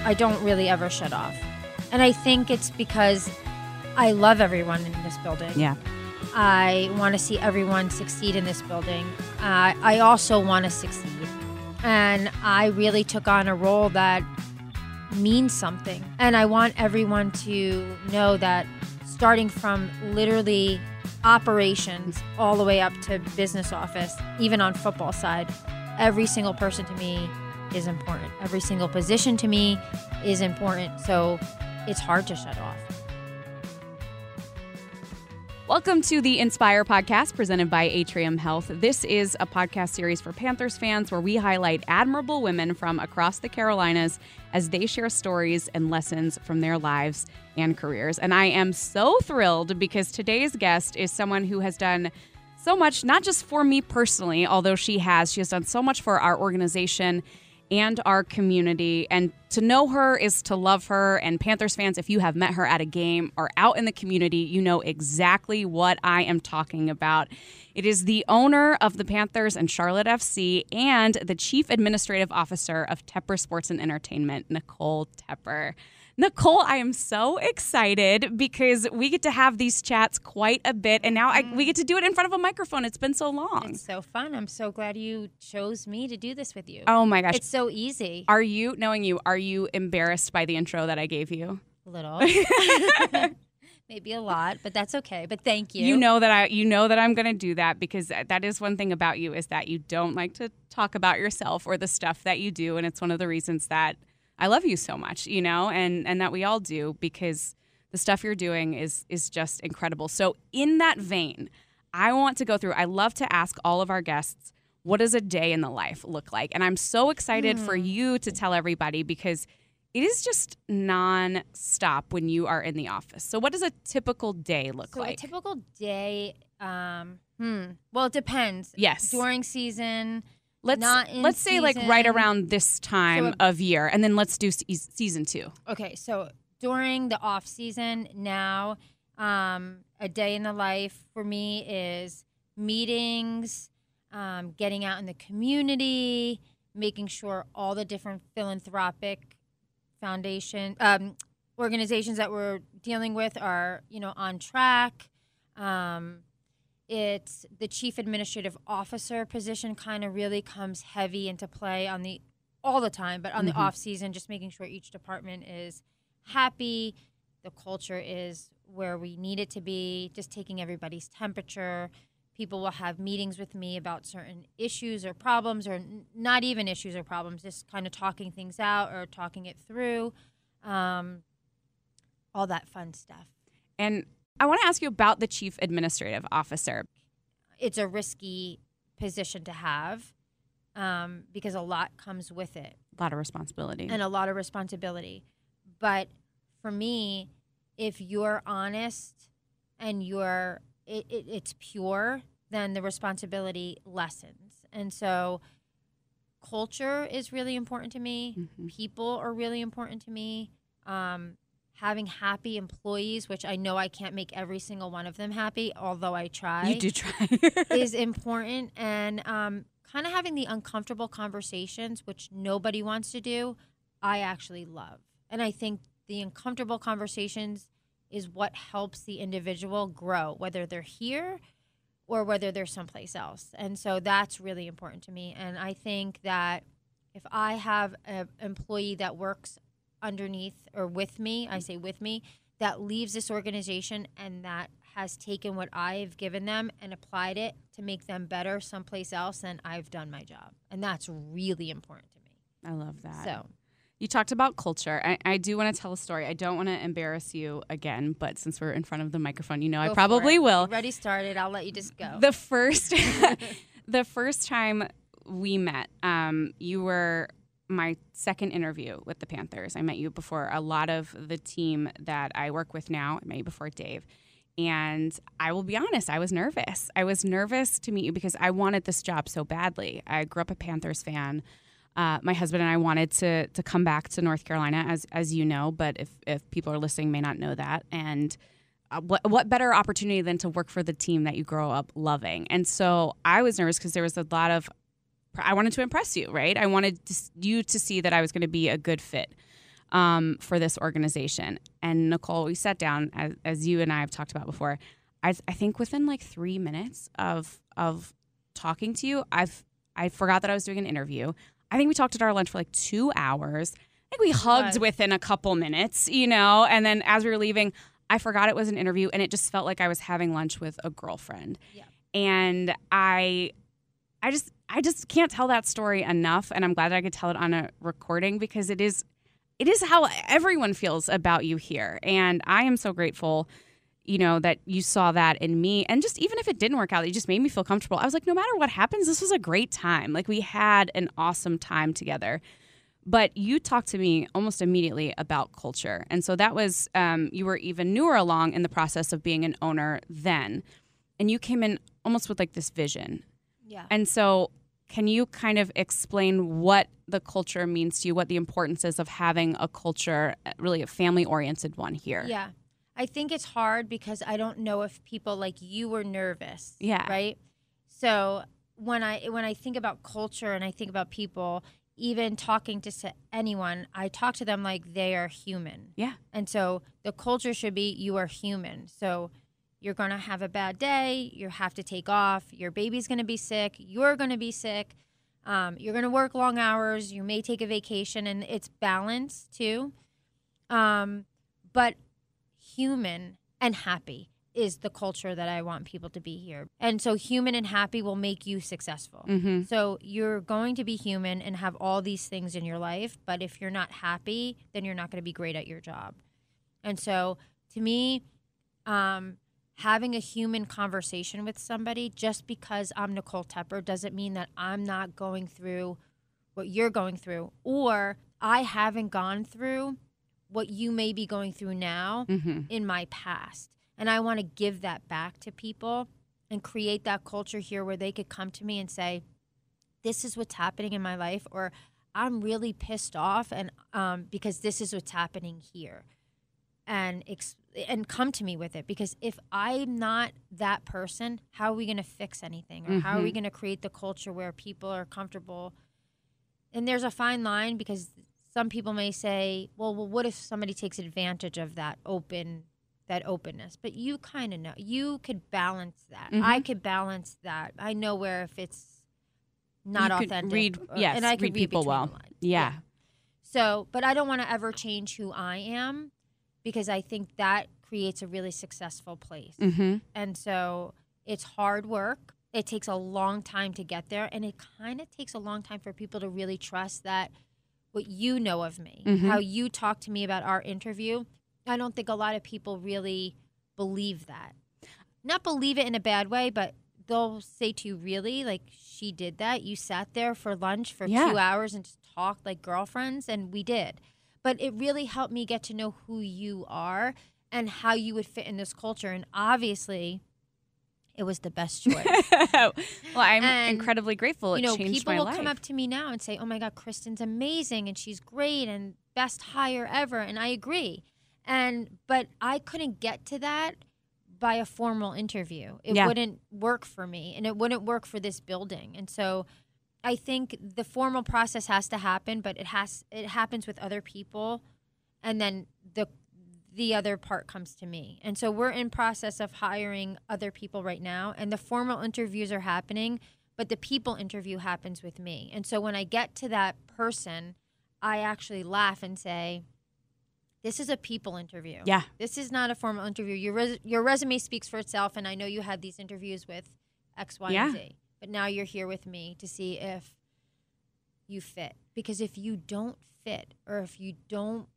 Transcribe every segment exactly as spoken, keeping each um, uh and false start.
I don't really ever shut off. And I think it's because I love everyone in this building. Yeah. I want to see everyone succeed in this building. Uh, I also want to succeed. And I really took on a role that means something. And I want everyone to know that starting from literally operations all the way up to business office, even on football side, every single person to me is important. Every single position to me is important. So it's hard to shut off. Welcome to the Inspire podcast presented by Atrium Health. This is a podcast series for Panthers fans where we highlight admirable women from across the Carolinas as they share stories and lessons from their lives and careers. And I am so thrilled because today's guest is someone who has done so much, not just for me personally, although she has. She has done so much for our organization and our community. And to know her is to love her. And Panthers fans, if you have met her at a game or out in the community, you know exactly what I am talking about. It is the owner of the Panthers and Charlotte F C and the Chief Administrative Officer of Tepper Sports and Entertainment, Nicole Tepper. Nicole, I am so excited because we get to have these chats quite a bit, and now I, we get to do it in front of a microphone. It's been so long. It's so fun. I'm so glad you chose me to do this with you. Oh, my gosh. It's so easy. Are you, knowing you, are you embarrassed by the intro that I gave you? A little. Maybe a lot, but that's okay. But thank you. You know that I you know that I'm going to do that because that is one thing about you is that you don't like to talk about yourself or the stuff that you do, and it's one of the reasons that I love you so much, you know, and, and that we all do because the stuff you're doing is is just incredible. So in that vein, I want to go through, I love to ask all of our guests, what does a day in the life look like? And I'm so excited mm. for you to tell everybody because it is just nonstop when you are in the office. So what does a typical day look so like? So a typical day, um, hmm, well, it depends. Yes. During season. Let's Not in let's say season. like right around this time so, of year, and then let's do se- season two. Okay, so during the off season now, um, a day in the life for me is meetings, um, getting out in the community, making sure all the different philanthropic foundation um, organizations that we're dealing with are you know on track. Um, It's the chief administrative officer position kind of really comes heavy into play on the all the time, but on mm-hmm. the off season, just making sure each department is happy, the culture is where we need it to be, just taking everybody's temperature. People will have meetings with me about certain issues or problems, or n- not even issues or problems, just kind of talking things out or talking it through, um, all that fun stuff. And I want to ask you about the Chief Administrative Officer. It's a risky position to have um, because a lot comes with it. A lot of responsibility. And a lot of responsibility. But for me, if you're honest and you're it, it, it's pure, then the responsibility lessens. And so culture is really important to me. Mm-hmm. People are really important to me. Um Having happy employees, which I know I can't make every single one of them happy, although I try. You do try. is important. And um, kind of having the uncomfortable conversations, which nobody wants to do, I actually love. And I think the uncomfortable conversations is what helps the individual grow, whether they're here or whether they're someplace else. And so that's really important to me. And I think that if I have an employee that works underneath or with me, I say with me, that leaves this organization and that has taken what I've given them and applied it to make them better someplace else, then I've done my job. And that's really important to me. I love that. So you talked about culture. I, I do want to tell a story. I don't want to embarrass you again, but since we're in front of the microphone, you know go I probably will. Already started. I'll let you just go. The first, the first time we met, um, you were my second interview with the Panthers. I met you before a lot of the team that I work with now. I met you before Dave. And I will be honest, I was nervous. I was nervous to meet you because I wanted this job so badly. I grew up a Panthers fan. Uh, my husband and I wanted to to come back to North Carolina, as as you know, but if, if people are listening may not know that. And uh, what what better opportunity than to work for the team that you grow up loving? And so I was nervous because there was a lot of, I wanted to impress you, right? I wanted to, you to see that I was going to be a good fit. um, for this organization. And Nicole, we sat down, as, as you and I have talked about before. I, I think within like three minutes of of talking to you, I've I forgot that I was doing an interview. I think we talked at our lunch for like two hours. I think we hugged Right. within a couple minutes, you know, and then as we were leaving, I forgot it was an interview, and it just felt like I was having lunch with a girlfriend. Yeah. And I, I just, I just can't tell that story enough, and I'm glad that I could tell it on a recording because it is, it is how everyone feels about you here, and I am so grateful, you know, that you saw that in me, and just even if it didn't work out, it just made me feel comfortable. I was like, no matter what happens, this was a great time. Like we had an awesome time together. But you talked to me almost immediately about culture. And so that was, um, you were even newer along in the process of being an owner then. And you came in almost with like this vision. Yeah. And so can you kind of explain what the culture means to you, what the importance is of having a culture, really a family-oriented one here? Yeah. I think it's hard because I don't know if people like you were nervous. Yeah. Right? So when I when I think about culture and I think about people, even talking to s- anyone, I talk to them like they are human. Yeah. And so the culture should be you are human. So you're going to have a bad day. You have to take off. Your baby's going to be sick. You're going to be sick. Um, you're going to work long hours. You may take a vacation, and it's balanced too. Um, but human and happy is the culture that I want people to be here. And so human and happy will make you successful. Mm-hmm. So you're going to be human and have all these things in your life, but if you're not happy, then you're not going to be great at your job. And so to me, um, having a human conversation with somebody, just because I'm Nicole Tepper doesn't mean that I'm not going through what you're going through, or I haven't gone through what you may be going through now Mm-hmm. in my past. And I want to give that back to people and create that culture here where they could come to me and say, this is what's happening in my life, or I'm really pissed off and um, because this is what's happening here. And ex- and come to me with it. Because if I'm not that person, how are we going to fix anything? Or how are we Mhm. going to create the culture where people are comfortable? And there's a fine line because some people may say, well, well what if somebody takes advantage of that open that openness? But you kind of know. You could balance that. Mhm. I could balance that. I know where if it's not You could authentic. read- or- yes, and I could read read people between well. the lines. Yeah. So, but I don't want to ever change who I am because I think that creates a really successful place. Mm-hmm. And so it's hard work. It takes a long time to get there. And it kind of takes a long time for people to really trust that what you know of me, Mhm. how you talk to me about our interview. I don't think a lot of people really believe that. Not believe it in a bad way, but they'll say to you, really? Like, she did that? You sat there for lunch for Yeah. two hours and just talked like girlfriends? And we did. But it really helped me get to know who you are and how you would fit in this culture. And obviously, it was the best choice. Well, I'm And, incredibly grateful. It you know, changed people my will life. come up to me now and say, oh my God, Kristen's amazing and she's great and best hire ever. And I agree. And but I couldn't get to that by a formal interview. It Yeah. wouldn't work for me and it wouldn't work for this building. And so I think the formal process has to happen, but it has it happens with other people, and then the the other part comes to me. And so we're in process of hiring other people right now, and the formal interviews are happening, but the people interview happens with me. And so when I get to that person, I actually laugh and say, this is a people interview. Yeah. This is not a formal interview. Your res- your resume speaks for itself, and I know you had these interviews with X, Y, Yeah. and Z. But now you're here with me to see if you fit. Because if you don't fit, or if you don't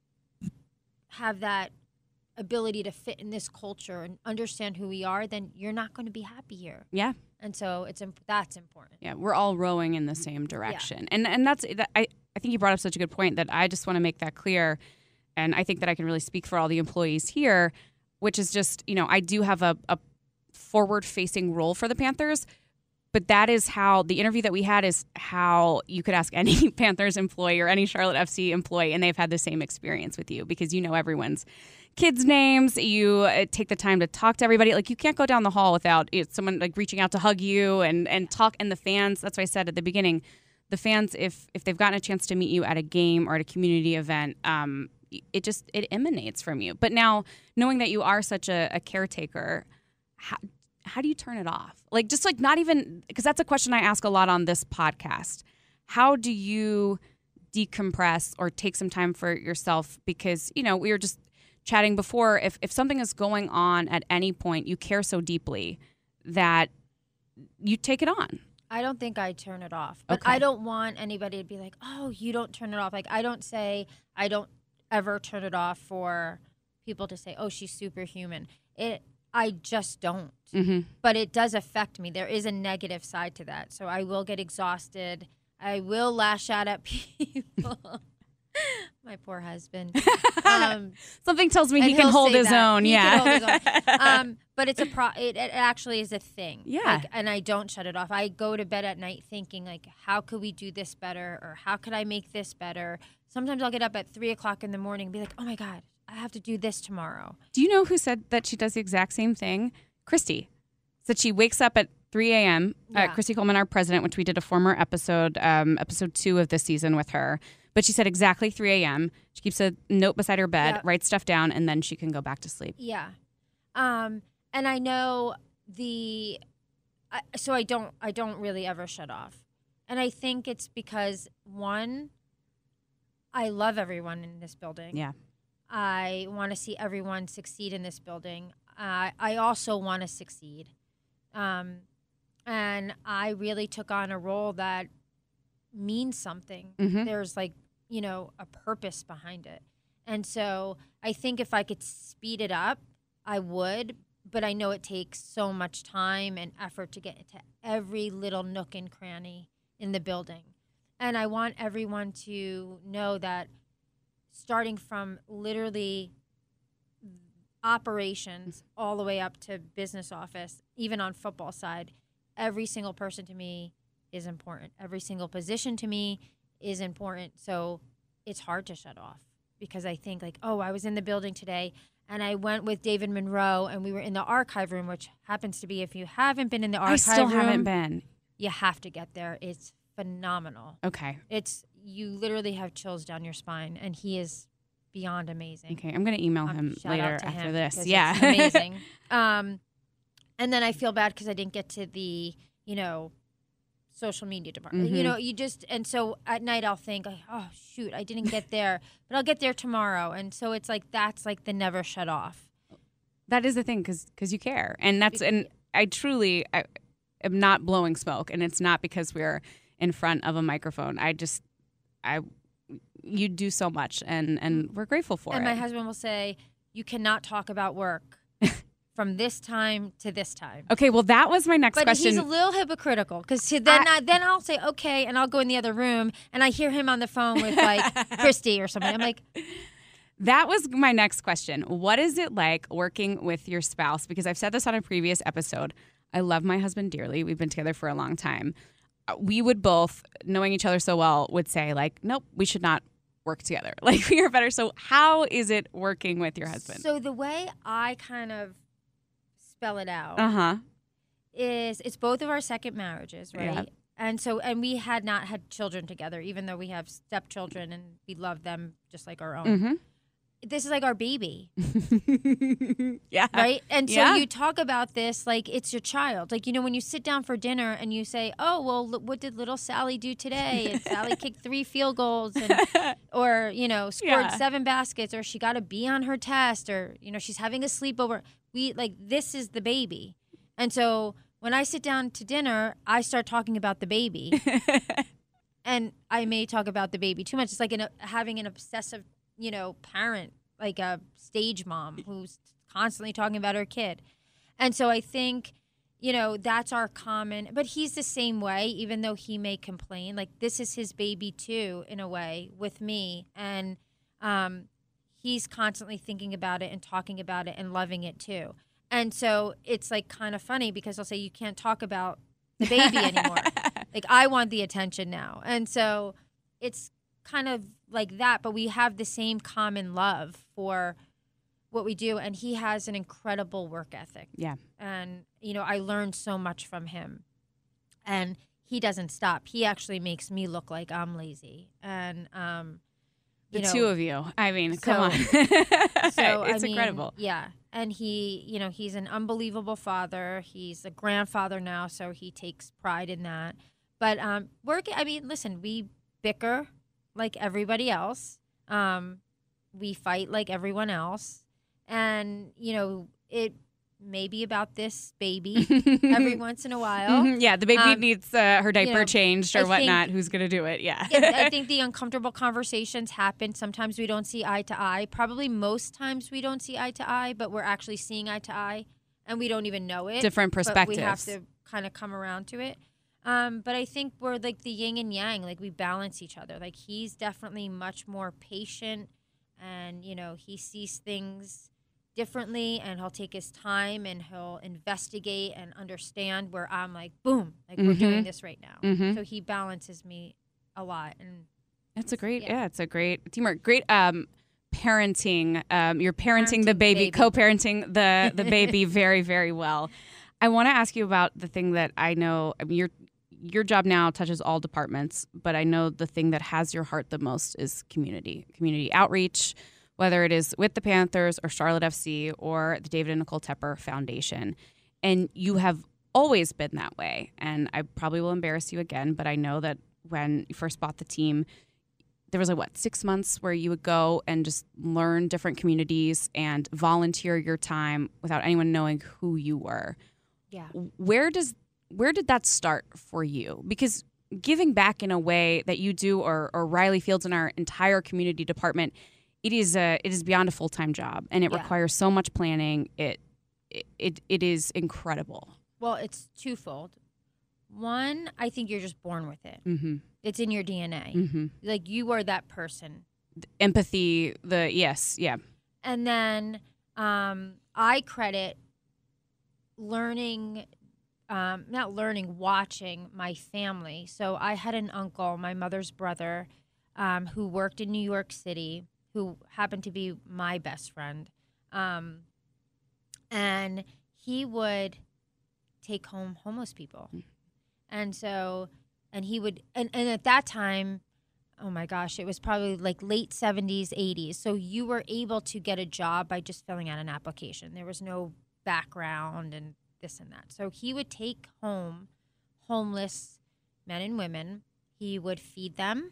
have that ability to fit in this culture and understand who we are, then you're not going to be happy here. Yeah. And so it's imp- that's important. Yeah, we're all rowing in the same direction. And and that's that, I I think you brought up such a good point that I just want to make that clear, and I think that I can really speak for all the employees here, which is just, you know, I do have a, a forward-facing role for the Panthers, but that is how the interview that we had is how you could ask any Panthers employee or any Charlotte F C employee, and they've had the same experience with you because you know everyone's kids' names. You uh, take the time to talk to everybody. Like, you can't go down the hall without you know, someone like reaching out to hug you and and talk. And the fans, that's why I said at the beginning, the fans, if if they've gotten a chance to meet you at a game or at a community event, um, it just it emanates from you. But now, knowing that you are such a, a caretaker, how, how do you turn it off? Like, just like not even, because that's a question I ask a lot on this podcast. How do you decompress or take some time for yourself? Because, you know, we were just chatting before, if, if something is going on at any point, you care so deeply that you take it on. I don't think I turn it off, but Okay. I don't want anybody to be like, oh, you don't turn it off. Like, I don't say, I don't ever turn it off for people to say, oh, she's superhuman. It, I just don't. Mm-hmm. But it does affect me. There is a negative side to that. So I will get exhausted. I will lash out at people. My poor husband. Um, Something tells me and he can he'll hold say his that. own. He Yeah. can hold his own. Um, but it's a pro. It, it actually is a thing. Yeah. Like, and I don't shut it off. I go to bed at night thinking like, how could we do this better, or how could I make this better? Sometimes I'll get up at three o'clock in the morning and be like, oh my god, I have to do this tomorrow. Do you know who said that she does the exact same thing? Christy. Said she wakes up at three a.m. Yeah. Uh, Christy Coleman, our president, which we did a former episode, um, episode two of this season with her. But she said exactly three a.m. She keeps a note beside her bed, Yep. writes stuff down, and then she can go back to sleep. Yeah. Um, and I know the, I, so I don't, I don't really ever shut off. And I think it's because, one, I love everyone in this building. Yeah. I want to see everyone succeed in this building. Uh, I also want to succeed. Um, and I really took on a role that means something. Mm-hmm. There's like, you know, a purpose behind it. And so I think if I could speed it up, I would, but I know it takes so much time and effort to get into every little nook and cranny in the building. And I want everyone to know that starting from literally operations all the way up to business office, even on football side, every single person to me is important. Every single position to me is important. So it's hard to shut off because I think like, oh, I was in the building today and I went with David Monroe and we were in the archive room, which happens to be, if you haven't been in the archive I still room, haven't been. you have to get there. It's phenomenal. Okay. It's, you literally have chills down your spine, and he is beyond amazing. Okay. I'm going to email Um, him shout later out to after him this. because Yeah. it's amazing. um, and then I feel bad because I didn't get to the, you know, social media department. Mhm. You know, you just, and so at night I'll think, like, oh shoot, I didn't get there, but I'll get there tomorrow. And so it's like, that's like the never shut off. That is the thing, because you care. And that's, and I truly I, am not blowing smoke, and it's not because we're in front of a microphone. I just, I, you do so much, and, and we're grateful for and it. my husband will say, you cannot talk about work from this time to this time. Okay, well, that was my next But question. he's a little hypocritical because then I- I, then I'll say okay, and I'll go in the other room, and I hear him on the phone with like Christy or something. I'm like, That was my next question. What is it like working with your spouse? Because I've said this on a previous episode. I love my husband dearly. We've been together for a long time. Uh, We would both, knowing each other so well, would say like, nope, we should not work together. Like, we are better. So how is it working with your husband? so the way I kind of spell it out Uh-huh. is it's both of our second marriages, right? Yeah. And so, and we had not had children together, even though we have stepchildren and we love them just like our own. Mm-hmm. This is like our baby, Yeah. right? And so Yeah. you talk about this like it's your child. Like, you know, when you sit down for dinner and you say, oh, well, look, what did little Sally do today? And Sally kicked three field goals and, or, you know, scored Yeah. seven baskets, or she got a B on her test, or, you know, she's having a sleepover. We like, this is the baby. And so when I sit down to dinner, I start talking about the baby. And I may talk about the baby too much. It's like an, having an obsessive, you know, parent, like a stage mom who's constantly talking about her kid. And so I think, you know, that's our common, but he's the same way, even though he may complain. Like, this is his baby too, in a way, with me. And um, he's constantly thinking about it and talking about it and loving it too. And so it's like kind of funny because I'll say, you can't talk about the baby anymore. Like, I want the attention now. And so it's kind of like that, but we have the same common love for what we do. And he has an incredible work ethic. Yeah. And, you know, I learned so much from him. And he he doesn't stop. He actually makes me look like I'm lazy. And, um, the you know, two of you. I mean, so, come on. so It's I mean, incredible. Yeah. And he, you know, he's an unbelievable father. He's a grandfather now, so he takes pride in that. But um, we're, I mean, listen, we bicker like everybody else. Um, we fight like everyone else. And, you know, it may be about this baby every once in a while. Yeah, the baby Um, needs uh, her diaper you know, changed or I whatnot. think- Who's going to do it? Yeah. Yeah, I think the uncomfortable conversations happen. Sometimes we don't see eye to eye. Probably most times we don't see eye to eye, but we're actually seeing eye to eye, and we don't even know it. Different But perspectives. we have to kind of come around to it. Um, but I think we're like the yin and yang. Like we balance each other. Like he's definitely much more patient, and you know he sees things differently, and he'll take his time and he'll investigate and understand. Where I'm like, boom, like we're doing Mhm. this right now. Mhm. So he balances me a lot, and It's a great, Yeah. yeah, it's a great teamwork. Great um, parenting. Um, you're parenting, Parenting the the baby, baby. co-parenting the the baby very, very well. I want to ask you about the thing that I know. I mean, your your job now touches all departments, but I know the thing that has your heart the most is community, community outreach, whether it is with the Panthers or Charlotte F C or the David and Nicole Tepper Foundation, and you have always been that way. And I probably will embarrass you again, but I know that when you first bought the team, there was like, what, six months where you would go and just learn different communities and volunteer your time without anyone knowing who you were. yeah. Where does where did that start for you? Because giving back in a way that you do, or, or Riley Fields and our entire community department, it is a it is beyond a full-time job, and it Yeah. requires so much planning. It it it, it is incredible. Well, it's twofold. One, I think you're just born with it. Mm-hmm. It's in your D N A. Mm-hmm. Like you are that person. Empathy, the yes, yeah. And then um, I credit learning, um, not learning, watching my family. So I had an uncle, my mother's brother, um, who worked in New York City, who happened to be my best friend. Um, and he would take home homeless people. And so, and he would, and, and at that time, oh my gosh, it was probably like late seventies, eighties. So you were able to get a job by just filling out an application. There was no background and this and that. So he would take home homeless men and women. He would feed them.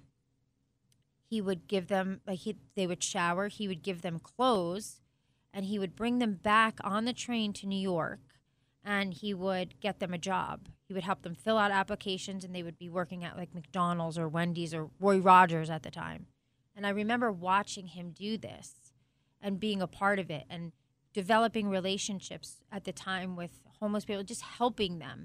He would give them, like he, they would shower. He would give them clothes. And he would bring them back on the train to New York. And he would get them a job. He would help them fill out applications, and they would be working at like McDonald's or Wendy's or Roy Rogers at the time. And I remember watching him do this and being a part of it and developing relationships at the time with homeless people, just helping them.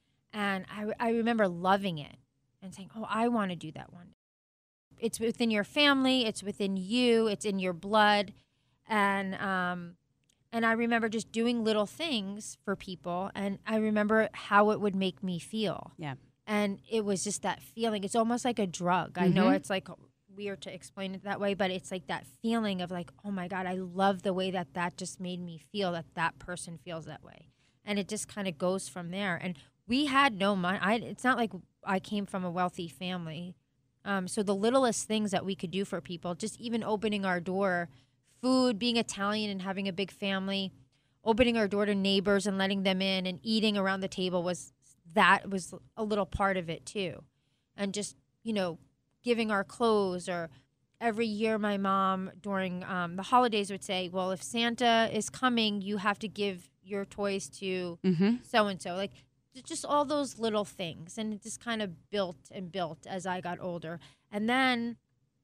And I, I remember loving it and saying, oh, I want to do that one day. It's within your family. It's within you. It's in your blood. And, um, And I remember just doing little things for people, and I remember how it would make me feel. Yeah. And it was just that feeling. It's almost like a drug. I know Mhm. it's like weird to explain it that way, but it's like that feeling of like, oh my God, I love the way that that just made me feel, that that person feels that way. And it just kind of goes from there. And we had no money. I, it's not like I came from a wealthy family. Um, so the littlest things that we could do for people, just even opening our door, food, being Italian and having a big family, opening our door to neighbors and letting them in and eating around the table, was that was a little part of it too. And just, you know, giving our clothes, or every year my mom during um, the holidays would say, well, if Santa is coming, you have to give your toys to Mm-hmm. so-and-so. Like just all those little things. And it just kind of built and built as I got older. And then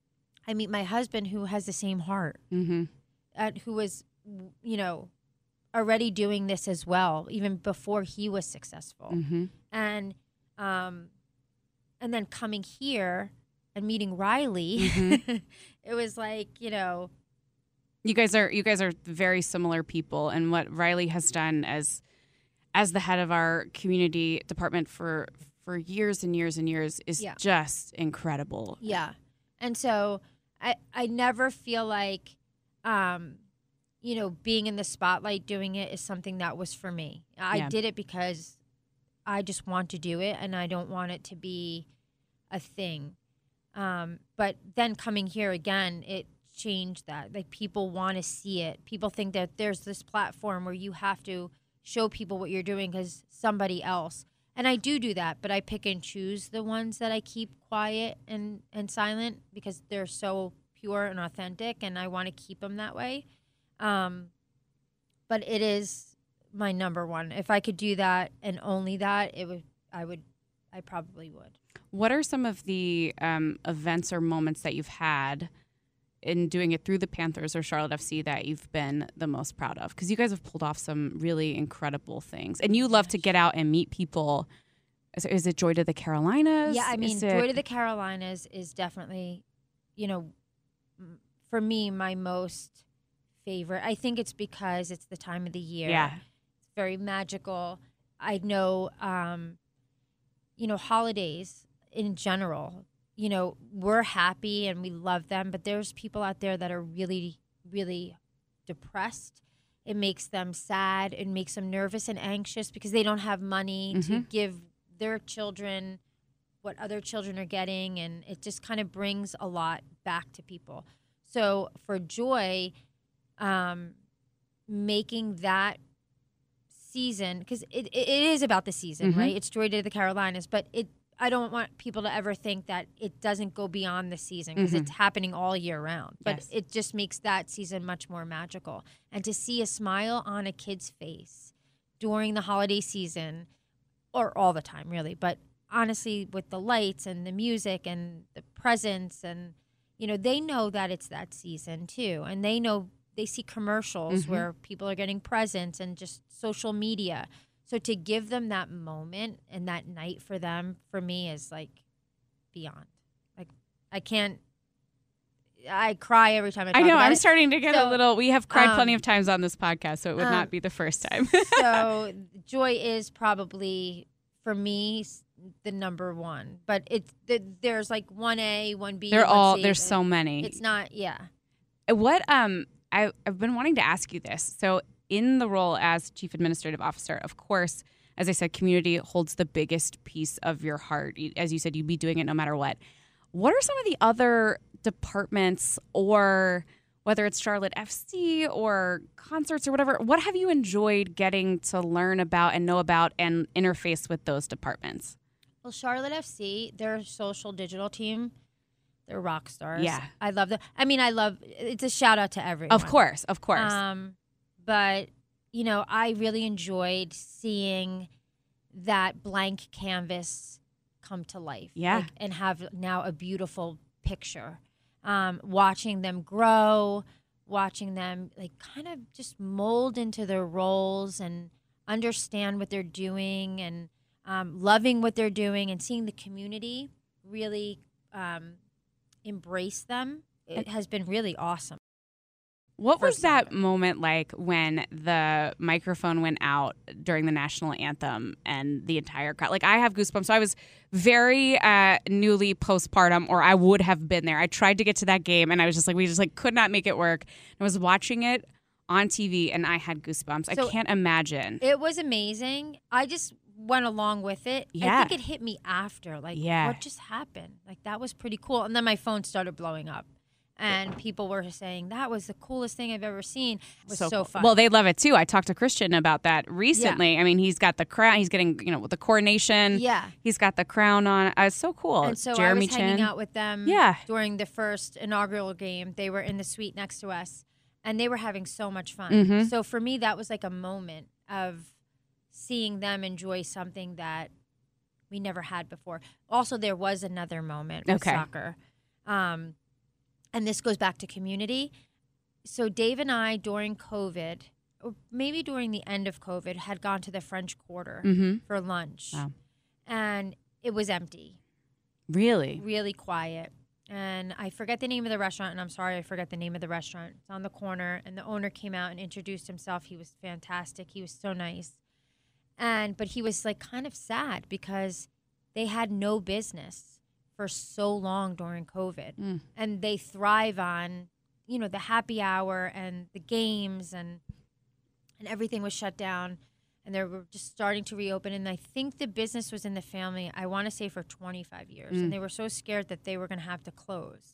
I meet my husband, who has the same heart, Mm-hmm. uh, who was, you know, already doing this as well, even before he was successful. Mm-hmm. And, um, and then coming here and meeting Riley, Mhm. it was like, you know, You guys are you guys are very similar people, and what Riley has done as as the head of our community department for for years and years and years is Yeah. just incredible. yeah. And so I, I never feel like, um, you know, being in the spotlight doing it is something that was for me. I Yeah. did it because I just want to do it, and I don't want it to be a thing. Um, but then coming here again, it changed that. Like, people want to see it. People think that there's this platform where you have to show people what you're doing because somebody else. And I do do that, but I pick and choose the ones that I keep quiet and, and silent because they're so pure and authentic, and I want to keep them that way. Um, but it is my number one. If I could do that and only that, it would. I would. I probably would. What are some of the um, events or moments that you've had in doing it through the Panthers or Charlotte F C that you've been the most proud of? Because you guys have pulled off some really incredible things. And you love to get out and meet people. Is, is it Joy to the Carolinas? Yeah, I mean, is Joy it... to the Carolinas is definitely, you know, for me, my most favorite. I think it's because it's the time of the year. Yeah. It's very magical. I know, um, you know, holidays in general, you know, we're happy and we love them, but there's people out there that are really, really depressed. It makes them sad. It makes them nervous and anxious because they don't have money mm-hmm. to give their children what other children are getting, and it just kind of brings a lot back to people. So for Joy, um, making that season, because it, it is about the season, mm-hmm. right? It's Joy to the Carolinas, but it I don't want people to ever think that it doesn't go beyond the season because mm-hmm. it's happening all year round. But yes. it just makes that season much more magical. And to see a smile on a kid's face during the holiday season, or all the time, really, but honestly, with the lights and the music and the presents, and, you know, they know that it's that season too. And they know, they see commercials mm-hmm. where people are getting presents and just social media. So to give them that moment and that night for them, for me, is like beyond. Like, I can't, I cry every time I talk I know, about I'm it. starting to get so, a little, we have cried um, plenty of times on this podcast, so it would um, not be the first time. So Joy is probably, for me, the number one. But it's the, there's like one A, one B, They're one all, C, there's so many. It's not, yeah. What, um, I, I've been wanting to ask you this. So in the role as Chief Administrative Officer, of course, as I said, community holds the biggest piece of your heart. As you said, you'd be doing it no matter what. What are some of the other departments, or whether it's Charlotte F C or concerts or whatever, what have you enjoyed getting to learn about and know about and interface with those departments? Well, Charlotte F C, their social digital team, they're rock stars. Yeah. I love them. I mean, I love, it's a shout out to everyone. Of course, of course. Um, but, you know, I really enjoyed seeing that blank canvas come to life. Yeah. Like, and have now a beautiful picture. Um, watching them grow, watching them like kind of just mold into their roles and understand what they're doing, and um, loving what they're doing, and seeing the community really um, embrace them. It has been really awesome. What was that moment like when the microphone went out during the national anthem and the entire crowd? Like, I have goosebumps. So I was very uh, newly postpartum, or I would have been there. I tried to get to that game, and I was just like, we just like could not make it work. I was watching it on T V, and I had goosebumps. So I can't imagine. It was amazing. I just went along with it. Yeah. I think it hit me after. Like, yeah. what just happened? Like, that was pretty cool. And then my phone started blowing up. And people were saying, that was the coolest thing I've ever seen. It was so, so cool. fun. Well, they love it, too. I talked to Christian about that recently. Yeah. I mean, he's got the crown. He's getting, you know, the coronation. Yeah. He's got the crown on. Uh, it's so cool. And so Jeremy I was Chin. hanging out with them yeah. during the first inaugural game. They were in the suite next to us, and they were having so much fun. Mm-hmm. So for me, that was like a moment of seeing them enjoy something that we never had before. Also, there was another moment with okay. soccer. Um And this goes back to community. So Dave and I, during COVID, or maybe during the end of COVID, had gone to the French Quarter mm-hmm. for lunch. Wow. And it was empty. Really? Really quiet. And I forget the name of the restaurant, and I'm sorry, I forget the name of the restaurant. It's on the corner, and the owner came out and introduced himself. He was fantastic. He was so nice. And but he was like kind of sad because they had no business for so long during COVID. Mm. And they thrive on, you know, the happy hour and the games, and and everything was shut down. and they were just starting to reopen. And I think the business was in the family, I want to say, for twenty-five years. Mm. And they were so scared that they were going to have to close.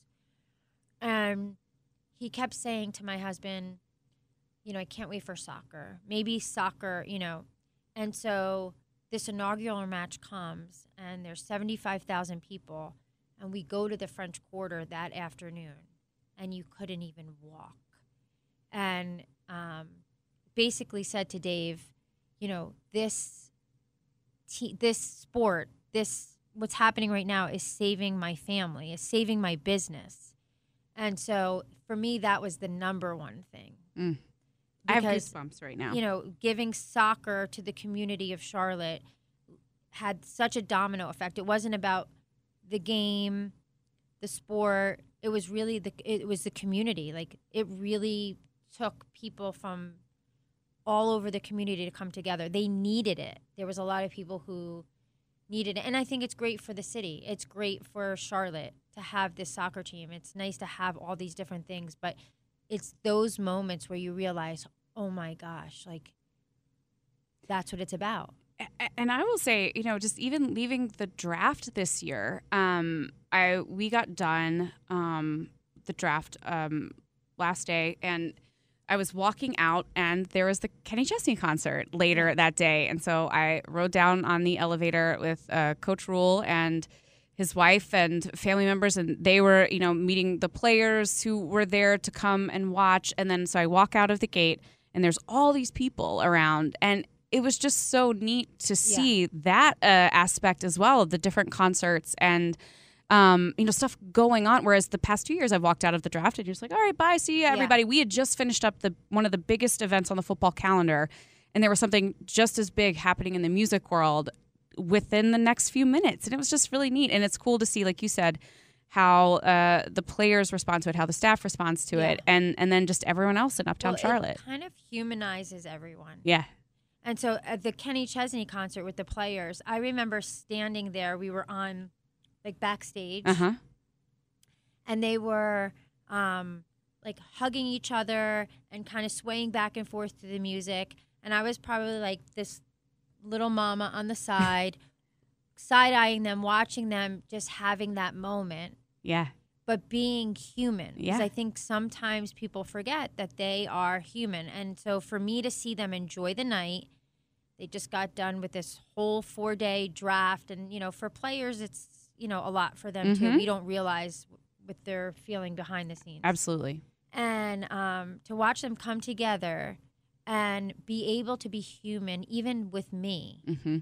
And he kept saying to my husband, you know, I can't wait for soccer. Maybe soccer, you know. And so this inaugural match comes, and there's seventy-five thousand people, and we go to the French Quarter that afternoon, and you couldn't even walk. And um, basically said to Dave, you know, this te- this sport, this what's happening right now is saving my family, is saving my business. And so for me, that was the number one thing. Mm. I have Because, goosebumps right now. you know, giving soccer to the community of Charlotte had such a domino effect. It wasn't about the game, the sport. It was really the it was the community. Like, it really took people from all over the community to come together. They needed it. There was a lot of people who needed it. And I think it's great for the city. It's great for Charlotte to have this soccer team. It's nice to have all these different things. But it's those moments where you realize, oh my gosh, like, that's what it's about. And I will say, you know, just even leaving the draft this year, um, I we got done um, the draft um, last day, and I was walking out, and there was the Kenny Chesney concert later that day, and so I rode down on the elevator with uh, Coach Rule and his wife and family members, and they were, you know, meeting the players who were there to come and watch, and then so I walk out of the gate, and there's all these people around, and it was just so neat to see yeah. that uh, aspect as well of the different concerts and um, you know, stuff going on. Whereas the past two years, I've walked out of the draft and you're just like, all right, bye, see you, everybody. Yeah. We had just finished up the one of the biggest events on the football calendar, and there was something just as big happening in the music world within the next few minutes, and it was just really neat. And it's cool to see, like you said, how uh, the players respond to it, how the staff responds to yeah. it, and and then just everyone else in Uptown well, Charlotte. It kind of humanizes everyone. Yeah. And so at the Kenny Chesney concert with the players, I remember standing there. We were on, like, backstage. Uh-huh. And they were, um, like, hugging each other and kind of swaying back and forth to the music. And I was probably, like, this little mama on the side, side-eyeing them, watching them, just having that moment. Yeah. But being human. Because yeah. I think sometimes people forget that they are human. And so for me to see them enjoy the night, they just got done with this whole four-day draft. And, you know, for players, it's, you know, a lot for them, mm-hmm. too. We don't realize what they're feeling behind the scenes. Absolutely. And um, to watch them come together and be able to be human, even with me, mm-hmm.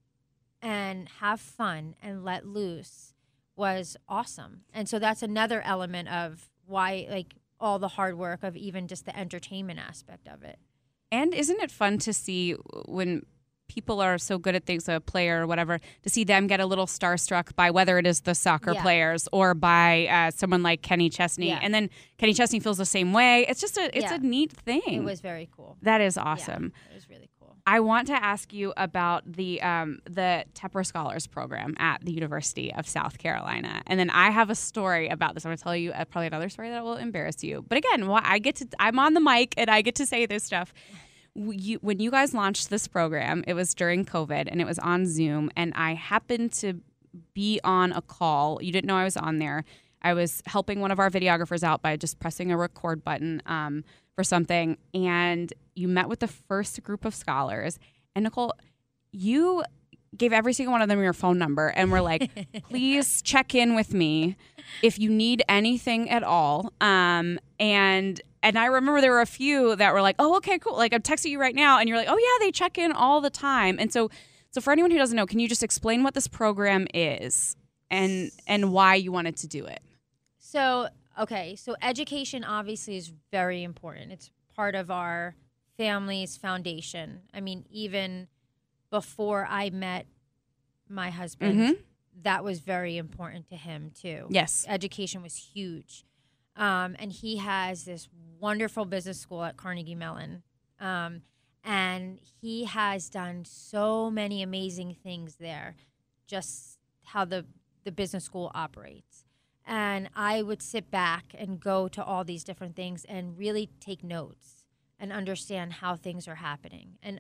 and have fun and let loose was awesome. And so that's another element of why, like, all the hard work of even just the entertainment aspect of it. And isn't it fun to see when people are so good at things, a player or whatever, to see them get a little starstruck by whether it is the soccer yeah. players or by uh, someone like Kenny Chesney. Yeah. And then Kenny Chesney feels the same way. It's just a, it's yeah. a neat thing. It was very cool. That is awesome. Yeah, it was really cool. I want to ask you about the um, the Tepper Scholars Program at the University of South Carolina, and then I have a story about this. I'm going to tell you uh, probably another story that will embarrass you. But again, well, I get to I'm on the mic and I get to say this stuff. You, when you guys launched this program, it was during COVID and it was on Zoom, and I happened to be on a call. You didn't know I was on there. I was helping one of our videographers out by just pressing a record button um, for something, and you met with the first group of scholars. And Nicole, you gave every single one of them your phone number and were like, please check in with me if you need anything at all. Um, and and I remember there were a few that were like, oh, okay, cool. Like, I'm texting you right now. And you're like, oh, yeah, they check in all the time. And so so for anyone who doesn't know, can you just explain what this program is and and why you wanted to do it? So, okay, so education obviously is very important. It's part of our family's foundation. I mean, even before I met my husband, mm-hmm. that was very important to him, too. Yes. Education was huge. Um, and he has this wonderful business school at Carnegie Mellon. Um, and he has done so many amazing things there, just how the, the business school operates. And I would sit back and go to all these different things and really take notes and understand how things are happening and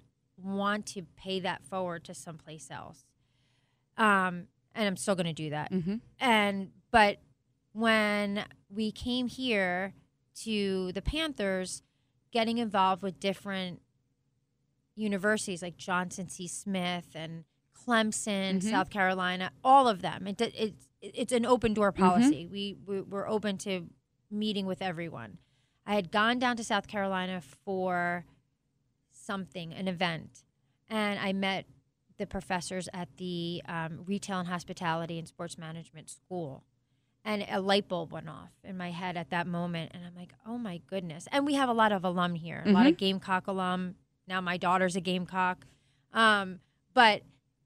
want to pay that forward to someplace else. Um, and I'm still going to do that. Mm-hmm. And but when we came here to the Panthers, getting involved with different universities like Johnson C. Smith and Clemson, Mm-hmm. South Carolina, all of them. It, it, it's an open door policy. Mm-hmm. We, we we're open to meeting with everyone. I had gone down to South Carolina for something, an event, and I met the professors at the um, Retail and Hospitality and Sports Management School. And a light bulb went off in my head at that moment. And I'm like, oh, my goodness. And we have a lot of alum here, a mm-hmm. lot of Gamecock alum. Now my daughter's a Gamecock. Um, but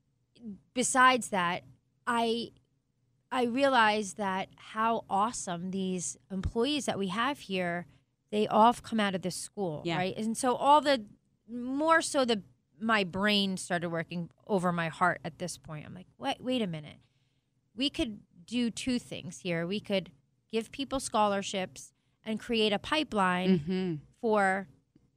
besides that, I I realized that how awesome these employees that we have here, they all come out of this school, yeah. right? And so all the, more so the, my brain started working over my heart at this point. I'm like, wait, wait a minute. We could do two things here. We could give people scholarships and create a pipeline mm-hmm. for,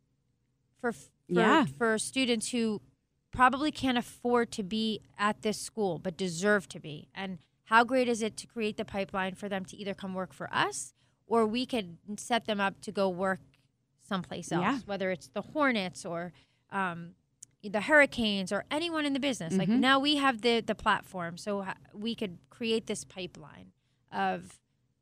for, for, yeah. for students who probably can't afford to be at this school, but deserve to be. And how great is it to create the pipeline for them to either come work for us, or we could set them up to go work someplace else, yeah. whether it's the Hornets or um, the Hurricanes or anyone in the business. Mm-hmm. Like now we have the the platform, so ha- we could create this pipeline of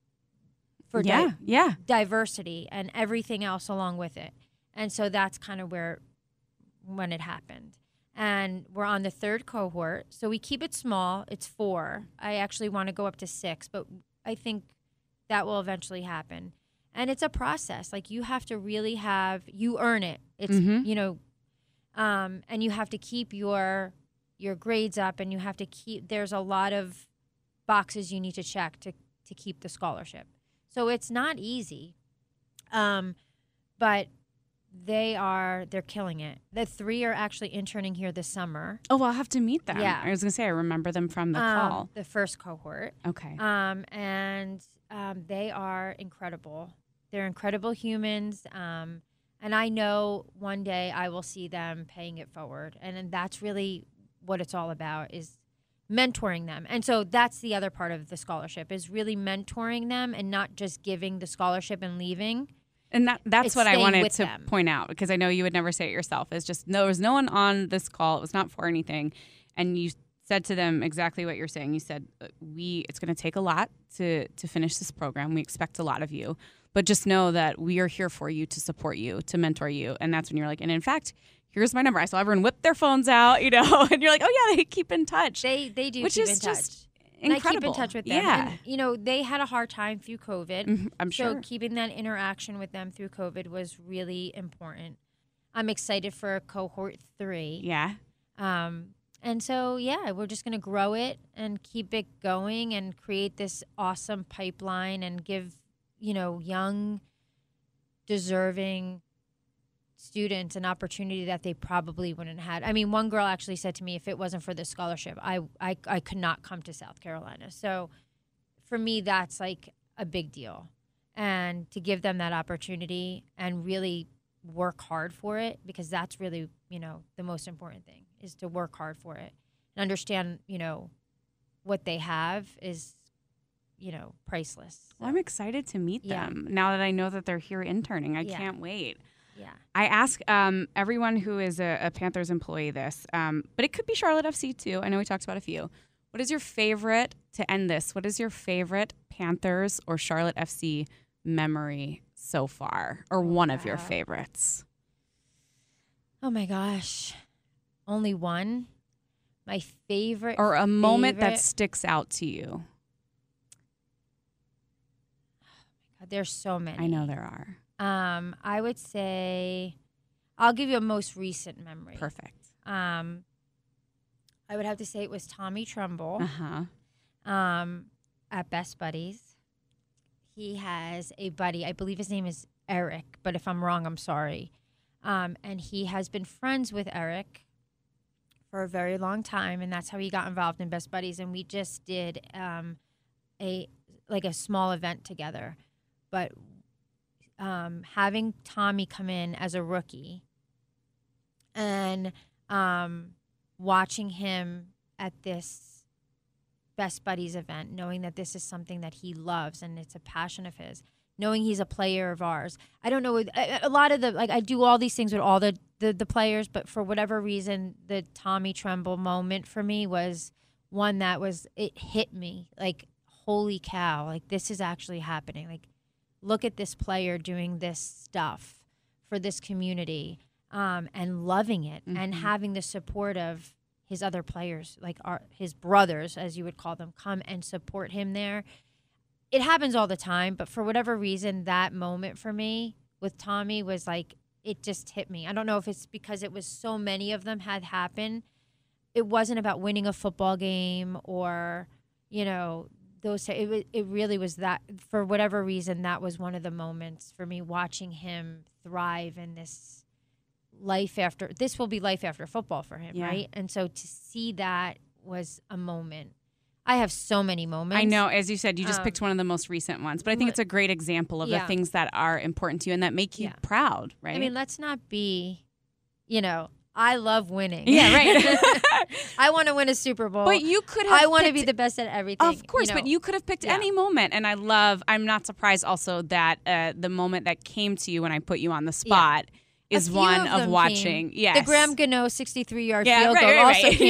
for yeah, di- yeah. diversity and everything else along with it. And so that's kind of where when it happened. And we're on the third cohort, so we keep it small. It's four. I actually want to go up to six, but I think that will eventually happen. And it's a process. Like you have to really have you earn it. It's mm-hmm. you know. Um, and you have to keep your your grades up, and you have to keep. There's a lot of boxes you need to check to to keep the scholarship. So it's not easy, um, but they are they're killing it. The three are actually interning here this summer. Oh, well, I'll have to meet them. Yeah, I was gonna say I remember them from the um, call. The first cohort. Okay. Um, and um, they are incredible. They're incredible humans. Um, And I know one day I will see them paying it forward. And, and that's really what it's all about, is mentoring them. And so that's the other part of the scholarship, is really mentoring them and not just giving the scholarship and leaving. And that that's it's what I wanted to them. point out, because I know you would never say it yourself. It's just, no, there was no one on this call. It was not for anything. And you said to them exactly what you're saying. You said, we it's going to take a lot to, to finish this program. We expect a lot of you. But just know that we are here for you, to support you, to mentor you. And that's when you're like, and in fact, here's my number. I saw everyone whip their phones out, you know, and you're like, oh, yeah, they keep in touch. They they do which keep is in touch. Just and incredible. I keep in touch with them. Yeah. And, you know, they had a hard time through COVID. Mm-hmm, I'm so sure. So keeping that interaction with them through COVID was really important. I'm excited for cohort three. Yeah. Um, and so, yeah, we're just going to grow it and keep it going and create this awesome pipeline and give, you know, young, deserving students an opportunity that they probably wouldn't have had. I mean, one girl actually said to me, if it wasn't for this scholarship, I, I, I could not come to South Carolina. So for me, that's like a big deal. And to give them that opportunity and really work hard for it, because that's really, you know, the most important thing, is to work hard for it and understand, you know, what they have is, you know, priceless. So. Well, I'm excited to meet yeah. them now that I know that they're here interning. I yeah. can't wait. Yeah. I ask um, everyone who is a, a Panthers employee this, um, but it could be Charlotte F C too. I know we talked about a few. What is your favorite, to end this, what is your favorite Panthers or Charlotte F C memory so far, or one wow. of your favorites? Oh my gosh. Only one? My favorite. Or a moment favorite. that sticks out to you. God, there's so many. I know there are. Um, I would say, I'll give you a most recent memory. Perfect. Um, I would have to say it was Tommy Trumbull. Uh-huh. Um, at Best Buddies. He has a buddy, I believe his name is Eric, but if I'm wrong, I'm sorry. Um, and he has been friends with Eric for a very long time, and that's how he got involved in Best Buddies. And we just did um, a like a small event together. But um, having Tommy come in as a rookie, and um, watching him at this Best Buddies event, knowing that this is something that he loves and it's a passion of his, knowing he's a player of ours. I don't know, a, a lot of the, like I do all these things with all the, the, the players, but for whatever reason, the Tommy Tremble moment for me was one that was, it hit me like, holy cow, like this is actually happening. Like, look at this player doing this stuff for this community um, and loving it mm-hmm. and having the support of his other players, like our, his brothers, as you would call them, come and support him there. It happens all the time, but for whatever reason, that moment for me with Tommy was like, it just hit me. I don't know if it's because it was so many of them had happened. It wasn't about winning a football game or, you know, those. It, it really was that, for whatever reason, that was one of the moments for me, watching him thrive in this life after, this will be life after football for him, yeah. right? And so to see that was a moment. I have so many moments. I know, as you said, you just um, picked one of the most recent ones, but I think it's a great example of yeah. the things that are important to you and that make you yeah. proud, right? I mean, let's not be, you know, I love winning. Yeah, right. I want to win a Super Bowl. But you could have I want to be the best at everything. Of course, you know? But you could have picked yeah. any moment. And I love, I'm not surprised also that uh, the moment that came to you when I put you on the spot yeah. is one of, of watching. Came. Yes. The Graham Gano sixty-three-yard yeah, field right, goal right, also right. came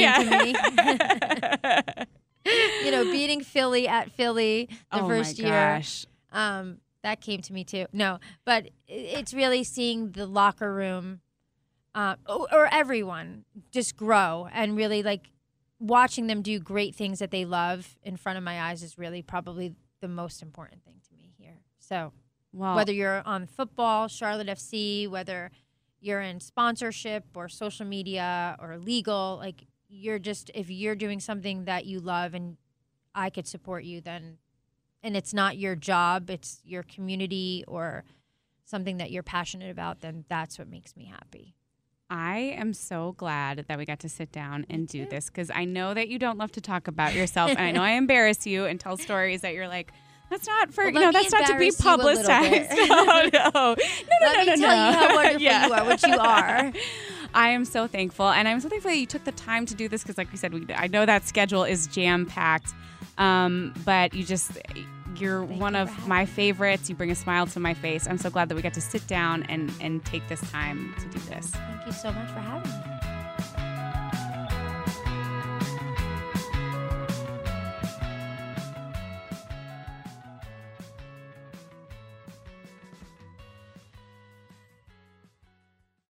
yeah. to me. You know, beating Philly at Philly the oh first my year. Gosh. Um, that came to me too. No, but it's really seeing the locker room uh, or everyone just grow and really like watching them do great things that they love in front of my eyes is really probably the most important thing to me here. So wow. whether you're on football, Charlotte F C, whether you're in sponsorship or social media or legal, like you're just, if you're doing something that you love and I could support you, then, and it's not your job, it's your community or something that you're passionate about, then that's what makes me happy. I am so glad that we got to sit down and do this because I know that you don't love to talk about yourself, and I know I embarrass you and tell stories that you're like, that's not for, well, you know, that's not to be publicized. oh, no. No, no, Let no, me no, tell no. you how wonderful yeah. you are, which you are. I am so thankful, and I'm so thankful that you took the time to do this because, like we said, we, I know that schedule is jam-packed, um, but you just, you're Thank one you of my favorites. You bring a smile to my face. I'm so glad that we got to sit down and, and take this time to do this. Thank you so much for having me.